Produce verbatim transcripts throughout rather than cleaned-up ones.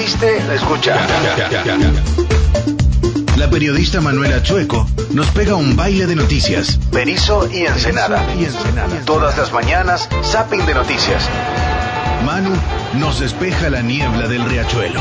perdiste? Escucha. La periodista Manuela Chueco nos pega un baile de noticias. Berisso y Ensenada. y Ensenada. Todas las mañanas, zapping de noticias. Manu nos despeja la niebla del riachuelo.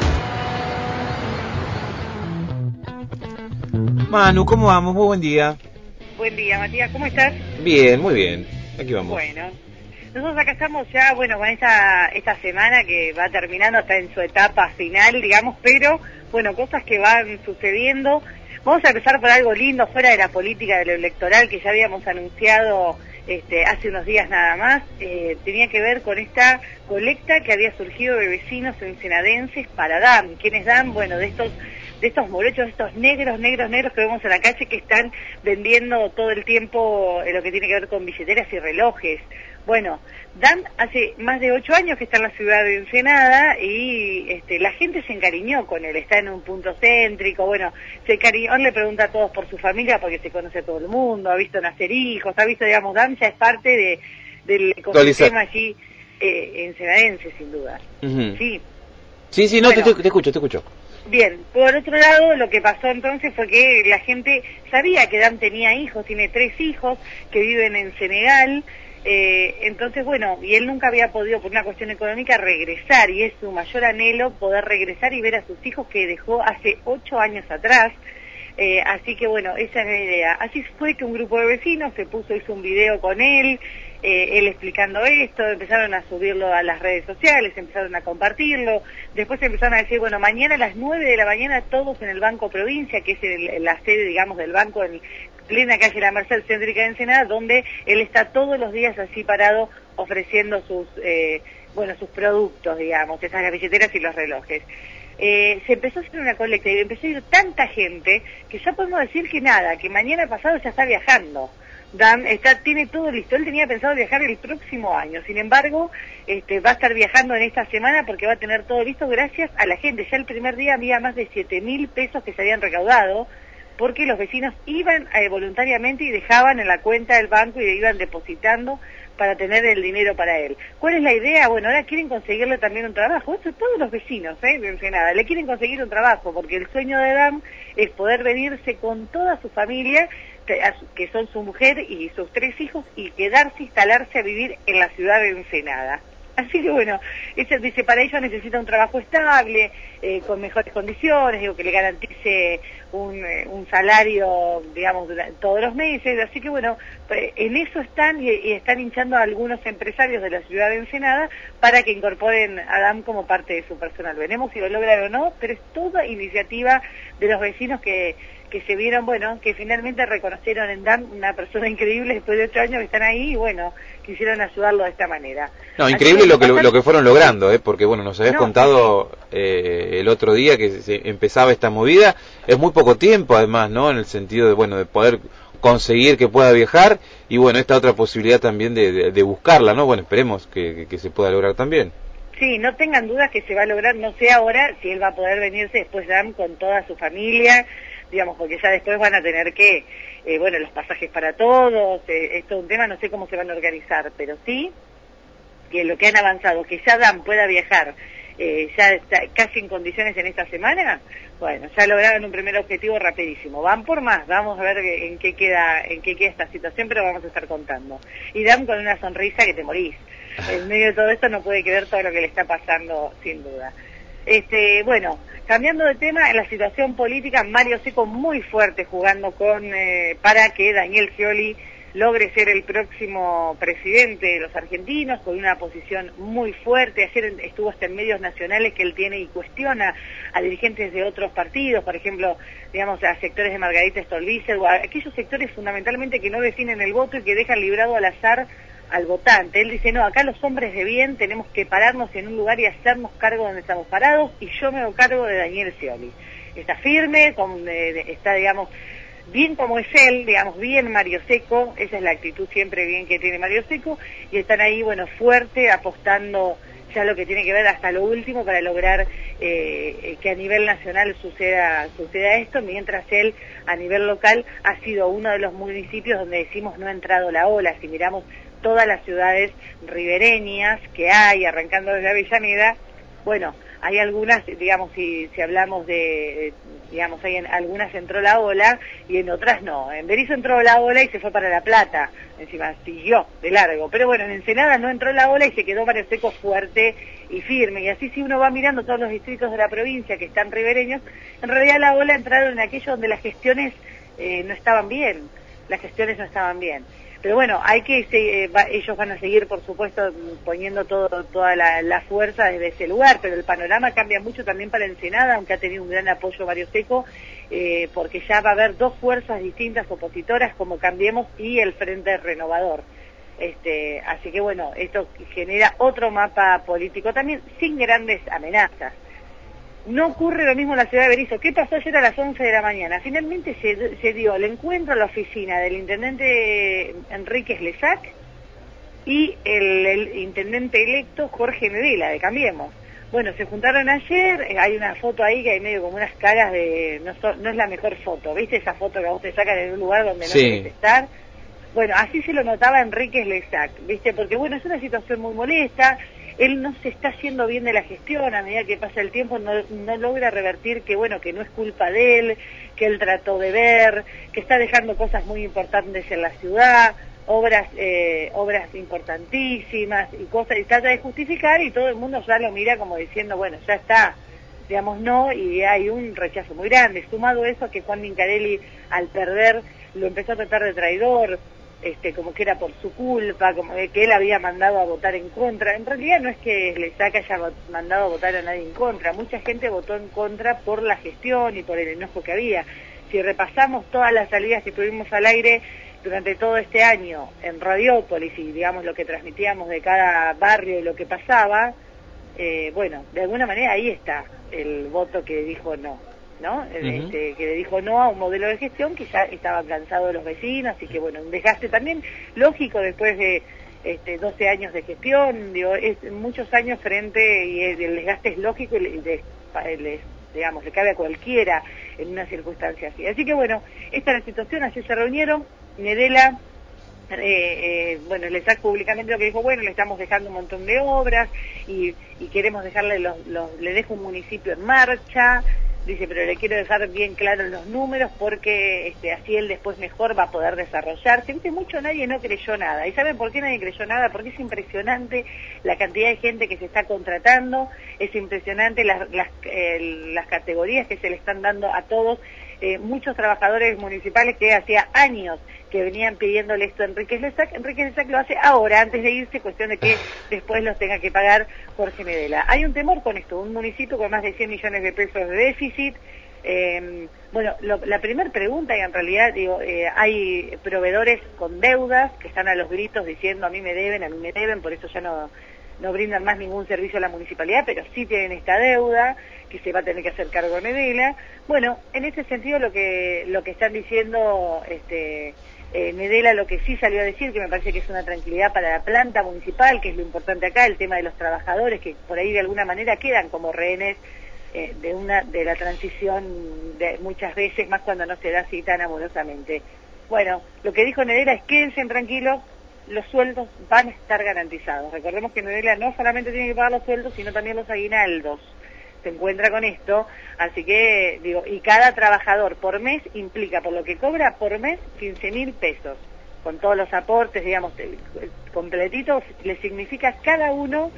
Manu, ¿cómo vamos? Muy buen día. Buen día, Matías, ¿cómo estás? Bien, muy bien. Aquí vamos. Bueno, nosotros acá estamos ya, bueno, con esta, esta semana que va terminando, está en su etapa final, digamos, pero, bueno, cosas que van sucediendo. Vamos a empezar por algo lindo, fuera de la política de lo electoral, que ya habíamos anunciado este, hace unos días nada más. Eh, tenía que ver con esta colecta que había surgido de vecinos ensenadenses para DAM. ¿Quiénes DAM? Bueno, de estos de estos morochos, estos negros, negros, negros que vemos en la calle que están vendiendo todo el tiempo eh, lo que tiene que ver con billeteras y relojes. Bueno, DAM hace más de ocho años que está en la ciudad de Ensenada y este, la gente se encariñó con él, está en un punto céntrico, bueno, se encariñó, le pregunta a todos por su familia porque se conoce a todo el mundo, ha visto nacer hijos, ha visto, digamos, DAM ya es parte de, del ecosistema allí eh, ensenadense, sin duda. Uh-huh. Sí, sí, sí, no, bueno, te, te escucho, te escucho. Bien, por otro lado, lo que pasó entonces fue que la gente sabía que Dan tenía hijos, tiene tres hijos que viven en Senegal, eh, entonces bueno, y él nunca había podido por una cuestión económica regresar, y es su mayor anhelo poder regresar y ver a sus hijos que dejó hace ocho años atrás, eh, así que bueno, esa es la idea. Así fue que un grupo de vecinos se puso, hizo un video con él, Eh, él explicando esto, empezaron a subirlo a las redes sociales, empezaron a compartirlo, después empezaron a decir, bueno, mañana a las nueve de la mañana todos en el Banco Provincia, que es el, la sede, digamos, del banco en plena calle La Merced, céntrica de Ensenada, donde él está todos los días así parado ofreciendo sus, eh, bueno, sus productos, digamos, esas las billeteras y los relojes. Eh, se empezó a hacer una colecta y empezó a ir tanta gente que ya podemos decir que nada, que mañana pasado ya está viajando. Dan está, tiene todo listo, él tenía pensado viajar el próximo año, sin embargo, este, va a estar viajando en esta semana porque va a tener todo listo gracias a la gente. Ya el primer día había más de siete mil pesos que se habían recaudado, porque los vecinos iban eh, voluntariamente y dejaban en la cuenta del banco y iban depositando para tener el dinero para él. ¿Cuál es la idea? Bueno, ahora quieren conseguirle también un trabajo. Esto es todos los vecinos, ¿eh? De Ensenada, le quieren conseguir un trabajo, porque el sueño de Dan es poder venirse con toda su familia, que son su mujer y sus tres hijos, y quedarse, instalarse a vivir en la ciudad de Ensenada. Así que bueno, ella dice, para ello necesita un trabajo estable, eh, con mejores condiciones, digo, que le garantice un, eh, un salario, digamos, todos los meses. Así que bueno, en eso están y, y están hinchando a algunos empresarios de la ciudad de Ensenada para que incorporen a Dan como parte de su personal. Veremos si lo logran o no, pero es toda iniciativa de los vecinos que que se vieron, bueno, que finalmente reconocieron en Dan una persona increíble después de ocho años que están ahí y bueno, quisieron ayudarlo de esta manera. No, Así increíble que lo que lo, lo que fueron logrando, ¿eh? Porque bueno, nos habías no, contado eh, el otro día que se empezaba esta movida, es muy poco tiempo además, ¿no? En el sentido de, bueno, de poder conseguir que pueda viajar y bueno, esta otra posibilidad también de, de, de buscarla, ¿no? Bueno, esperemos que, que, que se pueda lograr también. Sí, no tengan dudas que se va a lograr, no sé ahora si él va a poder venirse después Dan con toda su familia, digamos, porque ya después van a tener que, eh, bueno, los pasajes para todos, eh, esto es un tema, no sé cómo se van a organizar, pero sí que lo que han avanzado, que ya Dan pueda viajar, eh, ya está casi en condiciones en esta semana, bueno, ya lograron un primer objetivo rapidísimo. Van por más, vamos a ver en qué queda, en qué queda esta situación, pero vamos a estar contando. Y Dan con una sonrisa que te morís. En medio de todo esto no puede creer todo lo que le está pasando, sin duda. Este, bueno, cambiando de tema, en la situación política, Mario Seco muy fuerte jugando con eh, para que Daniel Scioli logre ser el próximo presidente de los argentinos, con una posición muy fuerte. Ayer estuvo hasta en medios nacionales que él tiene y cuestiona a dirigentes de otros partidos, por ejemplo, digamos, a sectores de Margarita Stolbizer, o a aquellos sectores fundamentalmente que no definen el voto y que dejan librado al azar al votante. Él dice, no, acá los hombres de bien tenemos que pararnos en un lugar y hacernos cargo donde estamos parados, y yo me hago cargo de Daniel Scioli. Está firme, con, eh, está, digamos, bien como es él, digamos, bien Mario Seco, esa es la actitud siempre bien que tiene Mario Seco, y están ahí, bueno, fuerte, apostando ya lo que tiene que ver hasta lo último para lograr eh, que a nivel nacional suceda, suceda esto, mientras él a nivel local ha sido uno de los municipios donde decimos no ha entrado la ola. Si miramos todas las ciudades ribereñas que hay, arrancando desde Avellaneda, bueno, hay algunas, digamos, si, si hablamos de, digamos, hay en algunas entró la ola y en otras no. En Berisso entró la ola y se fue para La Plata, encima siguió de largo. Pero bueno, en Ensenada no entró la ola y se quedó Barrio Seco fuerte y firme. Y así si uno va mirando todos los distritos de la provincia que están ribereños, en realidad la ola entraron en aquellos donde las gestiones eh, no estaban bien, las gestiones no estaban bien. Pero bueno, hay que eh, va, ellos van a seguir, por supuesto, poniendo todo, toda la, la fuerza desde ese lugar, pero el panorama cambia mucho también para Ensenada, aunque ha tenido un gran apoyo Barrio Seco, eh, porque ya va a haber dos fuerzas distintas opositoras como Cambiemos y el Frente Renovador. Este, así que bueno, esto genera otro mapa político también, sin grandes amenazas. No ocurre lo mismo en la ciudad de Berisso. ¿Qué pasó ayer a las once de la mañana? Finalmente se, se dio el encuentro a la oficina del intendente Enríquez Lesac y el, el intendente electo Jorge Medela, de Cambiemos. Bueno, se juntaron ayer, hay una foto ahí que hay medio como unas caras de... No, so, no es la mejor foto, ¿viste esa foto que a vos te sacan en un lugar donde no sí. debes estar? Bueno, así se lo notaba Enríquez Lesac, ¿viste? Porque bueno, es una situación muy molesta. Él no se está haciendo bien de la gestión, a medida que pasa el tiempo no, no logra revertir que bueno, que no es culpa de él, que él trató de ver, que está dejando cosas muy importantes en la ciudad, obras eh, obras importantísimas y cosas, y trata de justificar y todo el mundo ya lo mira como diciendo, bueno, ya está, digamos no, y hay un rechazo muy grande, sumado eso a que Juan Mincarelli al perder lo empezó a tratar de traidor, este, como que era por su culpa, como que él había mandado a votar en contra. En realidad no es que Lesac haya mandado a votar a nadie en contra, mucha gente votó en contra por la gestión y por el enojo que había. Si repasamos todas las salidas que tuvimos al aire durante todo este año en Radiópolis y digamos lo que transmitíamos de cada barrio y lo que pasaba, eh, bueno, de alguna manera ahí está el voto que dijo no. ¿no? Uh-huh. Este, que le dijo no a un modelo de gestión que ya estaban cansados los vecinos y que bueno, un desgaste también lógico después de este, doce años de gestión, digo, es muchos años frente y el, el desgaste es lógico y le, le, le, digamos, le cabe a cualquiera en una circunstancia así. Así que bueno, esta es la situación, así se reunieron, Medela, eh, eh, bueno, Lesac públicamente lo que dijo, bueno, le estamos dejando un montón de obras y, y queremos dejarle los, los, le dejo un municipio en marcha. Dice, pero le quiero dejar bien claros los números porque este, así él después mejor va a poder desarrollarse. Viste, mucho nadie no creyó nada. ¿Y saben por qué nadie creyó nada? Porque es impresionante la cantidad de gente que se está contratando, es impresionante las, las, eh, las categorías que se le están dando a todos. Eh, muchos trabajadores municipales que hacía años que venían pidiéndole esto a Enríquez Lesac, Enríquez Lesac lo hace ahora, antes de irse, cuestión de que después los tenga que pagar Jorge Medela. Hay un temor con esto, un municipio con más de cien millones de pesos de déficit. Eh, bueno, lo, la primera pregunta, y en realidad digo, eh, hay proveedores con deudas que están a los gritos diciendo a mí me deben, a mí me deben, por eso ya no, no brindan más ningún servicio a la municipalidad, pero sí tienen esta deuda que se va a tener que hacer cargo de Medela. Bueno, en ese sentido lo que lo que están diciendo este eh, Medela, lo que sí salió a decir, que me parece que es una tranquilidad para la planta municipal, que es lo importante acá, el tema de los trabajadores, que por ahí de alguna manera quedan como rehenes eh, de una de la transición de muchas veces, más cuando no se da así tan amorosamente. Bueno, lo que dijo Medela es quédense tranquilos, los sueldos van a estar garantizados. Recordemos que Medela no solamente tiene que pagar los sueldos, sino también los aguinaldos. Se encuentra con esto, así que, digo, y cada trabajador por mes implica, por lo que cobra por mes, quince mil pesos, con todos los aportes, digamos, completitos, le significa cada uno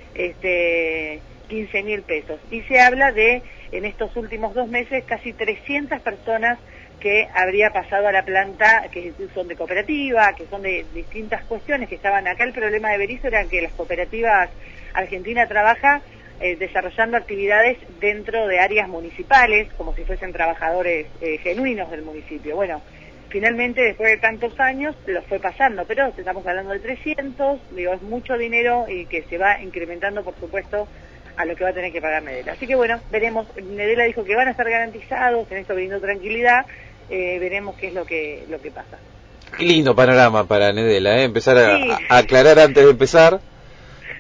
este quince mil pesos. Y se habla de, en estos últimos dos meses, casi trescientas personas que habría pasado a la planta, que son de cooperativa, que son de distintas cuestiones que estaban acá. El problema de Berisso era que las cooperativas Argentina trabaja eh, desarrollando actividades dentro de áreas municipales, como si fuesen trabajadores eh, genuinos del municipio. Bueno, finalmente, después de tantos años, los fue pasando, pero estamos hablando de trescientos, digo, es mucho dinero y que se va incrementando, por supuesto, a lo que va a tener que pagar Medela. Así que bueno, veremos. Medela dijo que van a estar garantizados, en esto brindó tranquilidad, eh, veremos qué es lo que lo que pasa. Qué lindo panorama para Medela, ¿eh? Empezar a, sí. a aclarar antes de empezar.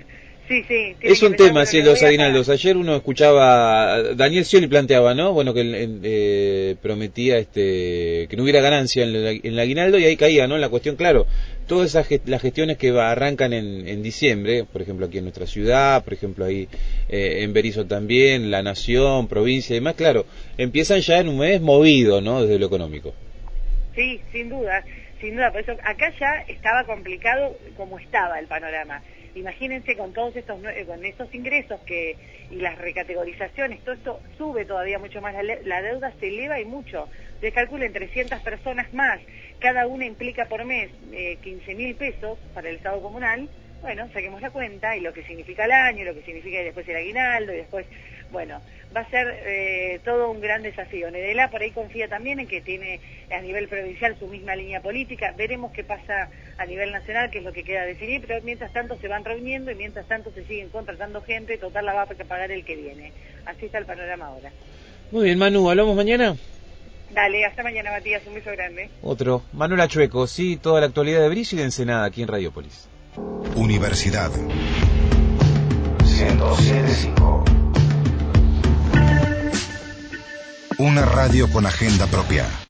Sí, sí. Es un tema, sí, los aguinaldos. Ayer uno escuchaba, Daniel Scioli planteaba, ¿no? Bueno, que eh, prometía este que no hubiera ganancia en el, en el aguinaldo y ahí caía, ¿no? En la cuestión, claro, todas esas gest las gestiones que va, arrancan en, en diciembre, por ejemplo aquí en nuestra ciudad, por ejemplo ahí eh, en Berisso también, La Nación, provincia y demás, claro, empiezan ya en un mes movido, ¿no? Desde lo económico. Sí, sin duda, sin duda, por eso acá ya estaba complicado como estaba el panorama. Imagínense con todos estos con estos ingresos que y las recategorizaciones, todo esto sube todavía mucho más, la, la deuda se eleva y mucho. Ustedes calculen trescientas personas más, cada una implica por mes eh, quince mil pesos para el Estado comunal. Bueno, saquemos la cuenta y lo que significa el año, lo que significa después el aguinaldo y después, bueno, va a ser eh, todo un gran desafío. Nedela por ahí confía también en que tiene a nivel provincial su misma línea política. Veremos qué pasa a nivel nacional, que es lo que queda definir, pero mientras tanto se van reuniendo y mientras tanto se siguen contratando gente, total la va a pagar el que viene. Así está el panorama ahora. Muy bien, Manu, ¿hablamos mañana? Dale, hasta mañana, Matías, un beso grande. Otro, Manuela Chueco, sí, toda la actualidad de Berisso y de Ensenada aquí en Radiopolis. Universidad ciento siete punto cinco. Una radio con agenda propia.